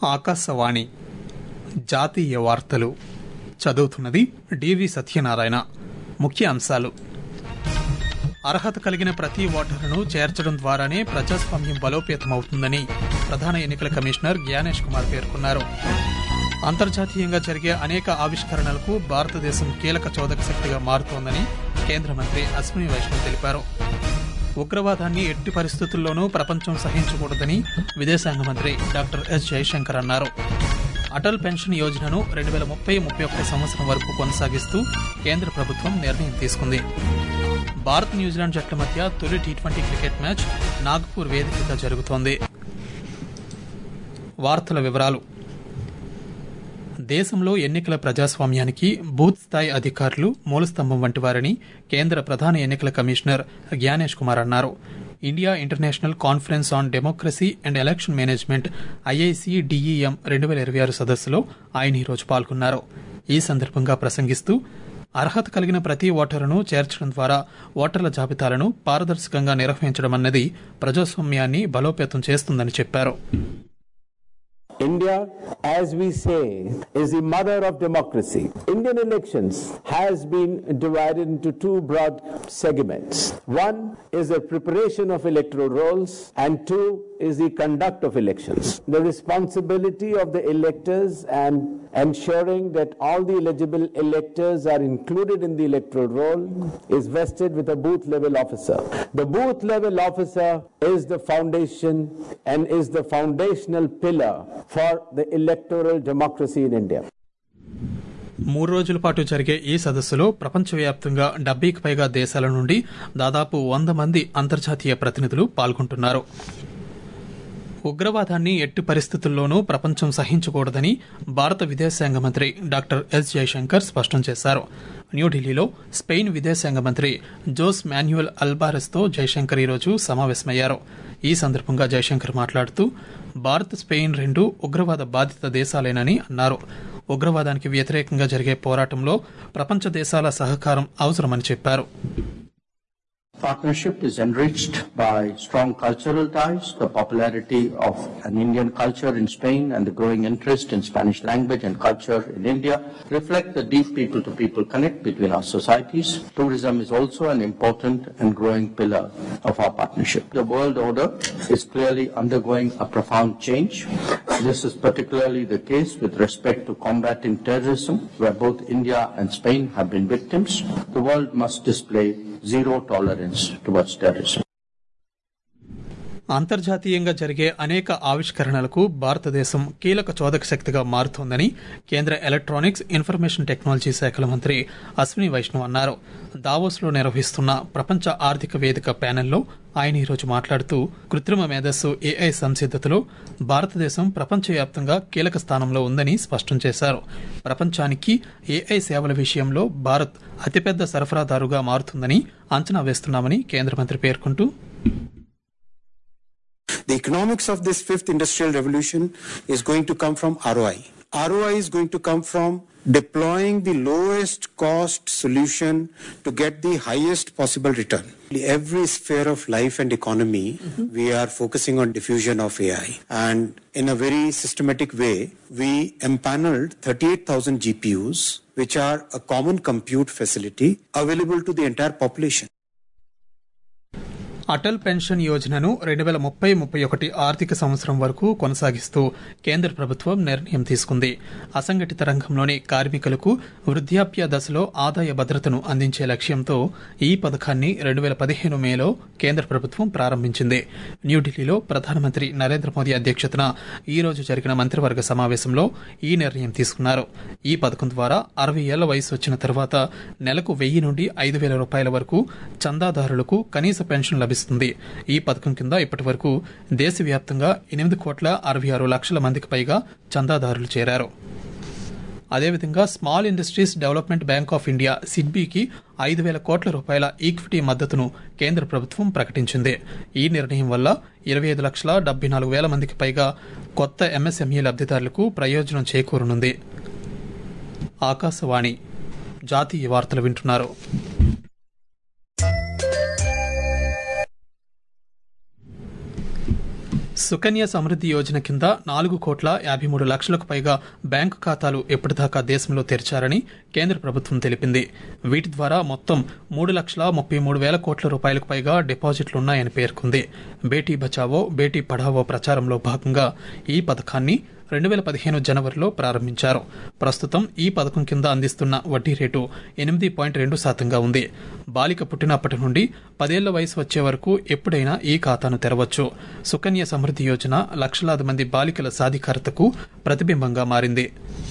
ఆకాశవాణి జాతీయ వార్తలు చదువుతున్నది డివి సత్యనారాయణ. ముఖ్య అంశాలు: అర్హత కలిగిన ప్రతి ఓటరును చేర్చడం ద్వారానే ప్రజాస్వామ్యం బలోపేతమవుతుందని ప్రధాన ఎన్నికల కమిషనర్ జ్ఞానేష్ కుమార్ పేర్కొన్నారు. అంతర్జాతీయంగా జరిగే అనేక ఆవిష్కరణలకు భారతదేశం కీలక చోదక శక్తిగా మారుతోందని కేంద్ర మంత్రి అశ్విని వైష్ణవ్ తెలిపారు. ఉగ్రవాదాన్ని ఎట్టి పరిస్థితుల్లోనూ ప్రపంచం సహించకూడదని విదేశాంగ మంత్రి డాక్టర్ ఎస్ జయశంకర్ అన్నారు. అటల్ పెన్షన్ యోజనను 2030-31 సంవత్సరం వరకు కొనసాగిస్తూ కేంద్ర ప్రభుత్వం నిర్ణయం తీసుకుంది. భారత్ న్యూజిలాండ్ జట్ల మధ్య తొలి టీ20 క్రికెట్ మ్యాచ్ నాగ్పూర్ వేదికగా జరుగుతోంది. వార్తల వివరాలు: దేశంలో ఎన్నికల ప్రజాస్వామ్యానికి బూత్ స్థాయి అధికారులు మూలస్తంభం వంటి వారని కేంద్ర ప్రధాన ఎన్నికల కమిషనర్ జ్ఞానేష్ కుమార్ అన్నారు. India international conference on democracy and election management IICDEM 2026 సదస్సులో ఆయన ఈరోజు పాల్గొన్నారు. ఈ సందర్భంగా ప్రసంగిస్తూ అర్హత కలిగిన ప్రతి ఓటరును చేర్చడం ద్వారా ఓటర్ల జాబితాలను పారదర్శకంగా నిర్వహించడమన్నది ప్రజాస్వామ్యాన్ని బలోపేతం చేస్తుందని చెప్పారు. India, as we say, is the mother of democracy. Indian elections has been divided into two broad segments. One is the preparation of electoral rolls and two is the conduct of elections. The responsibility of the electors and ensuring that all the eligible electors are included in the electoral roll is vested with a booth level officer. The booth level officer is the foundation and is the foundational pillar for the electoral democracy in India. 3 రోజుల పాటు జరిగే ఈ సదస్సులో ప్రపంచవ్యాప్తంగా 70కి పైగా దేశాల నుండి దాదాపు 100 మంది అంతర్జాతీయ ప్రతినిధులు పాల్గొంటున్నారు. ఉగ్రవాదాన్ని ఎట్టి పరిస్థితుల్లోనూ ప్రపంచం సహించకూడదని భారత విదేశాంగ మంత్రి డాక్టర్ ఎస్ జయశంకర్ స్పష్టం చేశారు. న్యూఢిల్లీలో స్పెయిన్ విదేశాంగ మంత్రి జోస్ మాన్యుయల్ అల్బారెస్తో జయశంకర్ ఈరోజు సమావేశమయ్యారు. ఈ సందర్భంగా జయశంకర్ మాట్లాడుతూ భారత్, స్పెయిన్ రెండూ ఉగ్రవాద బాధిత దేశాలేనని అన్నారు. ఉగ్రవాదానికి వ్యతిరేకంగా జరిగే పోరాటంలో ప్రపంచ దేశాల సహకారం అవసరమని చెప్పారు. Partnership is enriched by strong cultural ties. The popularity of an Indian culture in Spain and the growing interest in Spanish language and culture in India reflect the deep people-to-people connect between our societies. Tourism is also an important and growing pillar of our partnership. The world order is clearly undergoing a profound change. This is particularly the case with respect to combating terrorism, where both India and Spain have been victims. The world must display zero tolerance towards terrorism. అంతర్జాతీయంగా జరిగే అనేక ఆవిష్కరణలకు భారతదేశం కీలక చోదక శక్తిగా మారుతోందని కేంద్ర electronics, information technology శాఖల మంత్రి అశ్విని వైష్ణవ్ అన్నారు. దావోస్లో నిర్వహిస్తున్న ప్రపంచ ఆర్థిక వేదిక ప్యానెల్లో ఆయన ఈరోజు మాట్లాడుతూ కృత్రిమ మేధస్సు AI సంసిద్ధతలో భారతదేశం ప్రపంచవ్యాప్తంగా కీలక స్థానంలో ఉందని స్పష్టం చేశారు. ప్రపంచానికి AI సేవల విషయంలో భారత్ అతిపెద్ద సరఫరాదారుగా మారుతుందని అంచనా వేస్తున్నామని కేంద్ర మంత్రి పేర్కొంటూ, the economics of this fifth industrial revolution is going to come from ROI. ROI is going to come from deploying the lowest cost solution to get the highest possible return. Every sphere of life and economy, we are focusing on diffusion of AI. And in a very systematic way, we empaneled 38,000 GPUs, which are a common compute facility available to the entire population. Atal pension యోజనను 2030-31 ఆర్థిక సంవత్సరం వరకు కొనసాగిస్తూ కేంద్ర ప్రభుత్వం నిర్ణయం తీసుకుంది. అసంఘటిత రంగంలోని కార్మికులకు వృద్ధాప్య దశలో ఆదాయ భద్రతను అందించే లక్ష్యంతో ఈ పథకాన్ని 2015 మేలో కేంద్ర ప్రభుత్వం ప్రారంభించింది. న్యూఢిల్లీలో ప్రధానమంత్రి నరేంద్ర మోదీ అధ్యక్షతన ఈ రోజు జరిగిన మంత్రివర్గ సమావేశంలో ఈ నిర్ణయం తీసుకున్నారు. ఈ పథకం ద్వారా 60 ఏళ్ల వయసు వచ్చిన తర్వాత నెలకు 1000 నుండి 5,000 రూపాయల వరకు చందాదారులకు కనీస పెన్షన్ లభిస్తుంది. ఈ పథకం కింద ఇప్పటి వరకు దేశవ్యాప్తంగా 8,66,00,000 మందికి పైగా చందాదారులు చేరారు. అదేవిధంగా small industries development bank of India సిడ్బీకి 5,000 కోట్ల రూపాయల ఈక్విటీ మద్దతును కేంద్ర ప్రభుత్వం ప్రకటించింది. ఈ నిర్ణయం వల్ల 25,74,000 మందికి పైగా కొత్త MSME లబ్ధిదారులకు ప్రయోజనం చేకూరనుంది. ఆకాశవాణి జాతీయ వార్తలు వింటున్నారు. సుకన్య సమృద్ధి యోజన కింద 4,53,00,000కు పైగా బ్యాంకు ఖాతాలు ఎప్పటిదాకా దేశంలో తెరిచారని కేంద్ర ప్రభుత్వం తెలిపింది. వీటి ద్వారా మొత్తం 3,33,000 కోట్ల రూపాయలకు పైగా డిపాజిట్లున్నాయని పేర్కొంది. బేటీ బచావో బేటీ పఢావో ప్రచారంలో భాగంగా ఈ పథకాన్ని 2015 జనవరిలో ప్రారంభించారు. ప్రస్తుతం ఈ పథకం కింద అందిస్తున్న వడ్డీ రేటు 8.2% ఉంది. బాలిక పుట్టినప్పటి నుండి 10 ఏళ్ల వయసు వచ్చే వరకు ఎప్పుడైనా ఈ ఖాతాను తెరవచ్చు. సుకన్య సమృద్ధి యోజన లక్షలాది మంది బాలికల సాధికారతకు ప్రతిబింబంగా మారింది.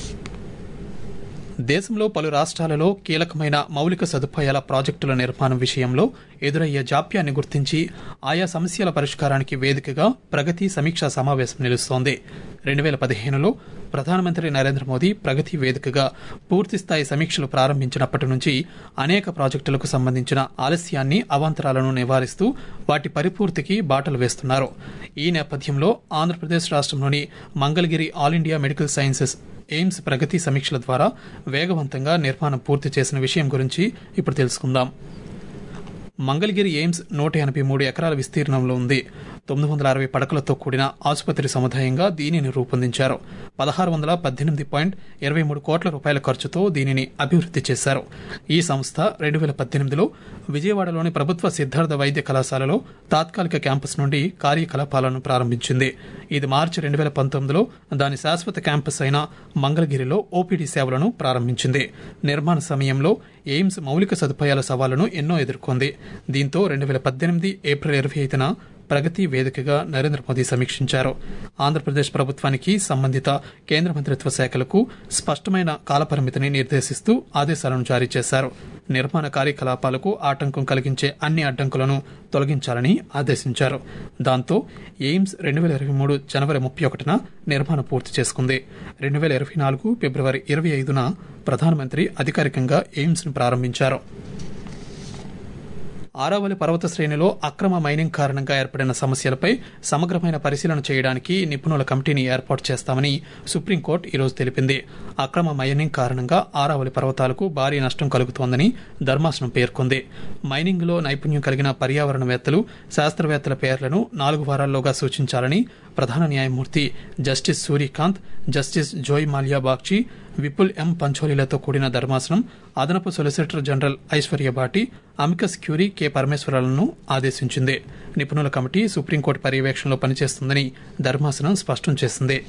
దేశంలో పలు రాష్ట్రాలలో కీలకమైన మౌలిక సదుపాయాల ప్రాజెక్టుల నిర్మాణం విషయంలో ఎదురయ్యే జాప్యాన్ని గుర్తించి ఆయా సమస్యల పరిష్కారానికి వేదికగా ప్రగతి సమీక్షా సమావేశం నిలుస్తోంది. 2015లో ప్రధానమంత్రి నరేంద్ర మోదీ ప్రగతి వేదికగా పూర్తిస్థాయి సమీక్షలు ప్రారంభించినప్పటి నుంచి అనేక ప్రాజెక్టులకు సంబంధించిన ఆలస్యాన్ని అవాంతరాలను నివారిస్తూ వాటి పరిపూర్తికి బాటలు వేస్తున్నారు. ఈ నేపథ్యంలో ఆంధ్రప్రదేశ్ రాష్ట్రంలోని Mangalagiri all India medical sciences AIIMS ప్రగతి సమీక్షల ద్వారా వేగవంతంగా నిర్మాణం పూర్తి చేసిన విషయం గురించి ఇప్పుడు తెలుసుకుందాం. మంగళగిరి ఎయిమ్స్ 183 ఎకరాల విస్తీర్ణంలో ఉంది. 960 పడకలతో కూడిన ఆసుపత్రి సముదాయంగా దీనిని రూపొందించారు. 1618.23 కోట్ల రూపాయల ఖర్చుతో దీనిని అభివృద్ధి చేశారు. ఈ సంస్థ 2018లో విజయవాడలోని ప్రభుత్వ సిద్ధార్థ వైద్య కళాశాలలో తాత్కాలిక క్యాంపస్ నుండి కార్యకలాపాలను ప్రారంభించింది. ఇది మార్చి 2019లో దాని శాశ్వత క్యాంపస్ అయిన మంగళగిరిలో ఓపీడీ సేవలను ప్రారంభించింది. నిర్మాణ సమయంలో ఎయిమ్స్ మౌలిక సదుపాయాల సవాళ్లను ఎన్నో ఎదుర్కొంది. దీంతో 2018 ఏప్రిల్ 25న ప్రగతి వేదికగా నరేంద్ర మోదీ సమీక్షించారు. ఆంధ్రప్రదేశ్ ప్రభుత్వానికి సంబంధిత కేంద్ర మంత్రిత్వ శాఖలకు స్పష్టమైన కాలపరిమితిని నిర్దేశిస్తూ ఆదేశాలను జారీ చేశారు. నిర్మాణ కార్యకలాపాలకు ఆటంకం కలిగించే అన్ని అడ్డంకులను తొలగించాలని ఆదేశించారు. దాంతో ఎయిమ్స్ 2023 జనవరి 31న నిర్మాణం పూర్తి చేసుకుంది. 2024 ఫిబ్రవరి 25న ప్రధానమంత్రి అధికారికంగా ఎయిమ్స్ ను ప్రారంభించారు. ఆరావళి పర్వత శ్రేణిలో అక్రమ మైనింగ్ కారణంగా ఏర్పడిన సమస్యలపై సమగ్రమైన పరిశీలన చేయడానికి నిపుణుల కమిటీని ఏర్పాటు చేస్తామని సుప్రీంకోర్టు ఈరోజు తెలిపింది. అక్రమ మైనింగ్ కారణంగా ఆరావళి పర్వతాలకు భారీ నష్టం కలుగుతోందని ధర్మాసనం పేర్కొంది. మైనింగ్లో నైపుణ్యం కలిగిన పర్యావరణవేత్తలు, శాస్త్రవేత్తల పేర్లను 4 వారాల్లోగా సూచించాలని ప్రధాన న్యాయమూర్తి justice Surya Kant, justice Joymalya Bagchi, Vipul M పంచోలీలతో కూడిన ధర్మాసనం అదనపు solicitor general Aishwarya Bhati, amicus curiae K పరమేశ్వరలను ఆదేశించింది. నిపుణుల కమిటీ సుప్రీంకోర్టు పర్యవేక్షణలో పనిచేస్తుందని ధర్మాసనం స్పష్టం చేసింది.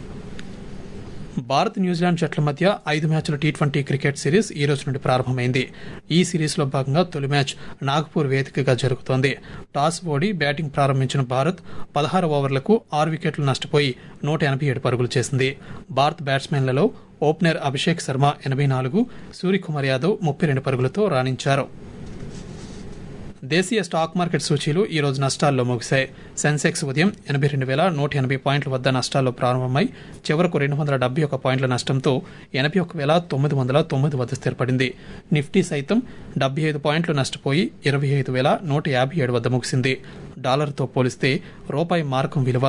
భారత్ న్యూజిలాండ్ జట్ల మధ్య 5 మ్యాచ్ల టీ20 క్రికెట్ సిరీస్ ఈ రోజు నుండి ప్రారంభమైంది. ఈ సిరీస్లో భాగంగా తొలి మ్యాచ్ నాగ్పూర్ వేదికగా జరుగుతోంది. టాస్ ఓడి బ్యాటింగ్ ప్రారంభించిన భారత్ 16 ఓవర్లకు 6 వికెట్లు నష్టపోయి 187 పరుగులు చేసింది. భారత్ బ్యాట్స్మెన్లలో ఓపెనర్ అభిషేక్ శర్మ 84, సూర్యకుమార్ యాదవ్ 32 పరుగులతో రాణించారు. దేశీయ స్టాక్ మార్కెట్ సూచీలు ఈ రోజు నష్టాల్లో ముగిశాయి. సెన్సెక్స్ ఉదయం 82,180 పాయింట్ల వద్ద నష్టాల్లో ప్రారంభమై చివరకు 271 పాయింట్ల నష్టంతో 81,909 వద్ద స్థిరపడింది. నిఫ్టీ సైతం 75 పాయింట్లు నష్టపోయి 25,157 వద్ద ముగిసింది. డాలర్తో పోలిస్తే రూపాయి మార్కం విలువ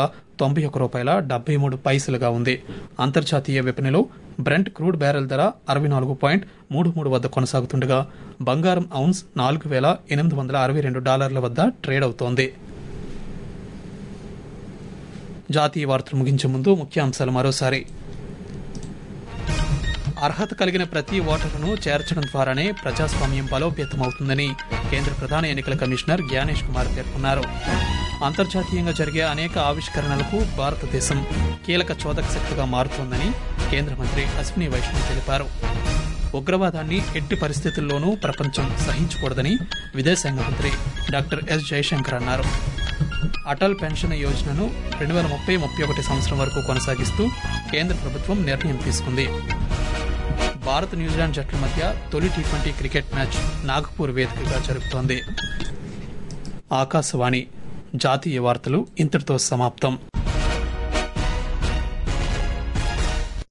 $91.73 ఉంది. అంతర్జాతీయ విపణిలో బ్రెంట్ క్రూడ్ బ్యారెల్ ధర 64.33 వద్ద కొనసాగుతుండగా బంగారం ఔన్స్ $4,862 వద్ద ట్రేడ్ అవుతోంది. జాతీయ వార్తలు ముగించే ముందు ముఖ్యాంశాలు మరోసారి. అర్హత కలిగిన ప్రతి ఓటరును చేర్చడం ద్వారానే ప్రజాస్వామ్యం బలోపేతమవుతుందని కేంద్ర ప్రధాన ఎన్నికల కమిషనర్ జ్ఞానేష్ కుమార్ పేర్కొన్నారు. అంతర్జాతీయంగా జరిగే అనేక ఆవిష్కరణలకు భారతదేశం కీలక చోదక శక్తిగా మారుతోందని కేంద్ర మంత్రి అశ్విని వైష్ణవ్ తెలిపారు. ఉగ్రవాదాన్ని ఎట్టి పరిస్థితుల్లోనూ ప్రపంచం సహించకూడదని విదేశాంగ మంత్రి డాక్టర్ ఎస్ జయశంకర్ అన్నారు. అటల్ పెన్షన్ యోజనను 2030-31 సంవత్సరం వరకు కొనసాగిస్తూ కేంద్ర ప్రభుత్వం నిర్ణయం తీసుకుంది. భారత్ న్యూజిలాండ్ జట్ల మధ్య తొలి టీ20 క్రికెట్ మ్యాచ్ నాగపూర్ వేదికగా జరుగుతోంది. ఆకాశవాణి జాతీయ వార్తలు ఇంతటితో సమాప్తం.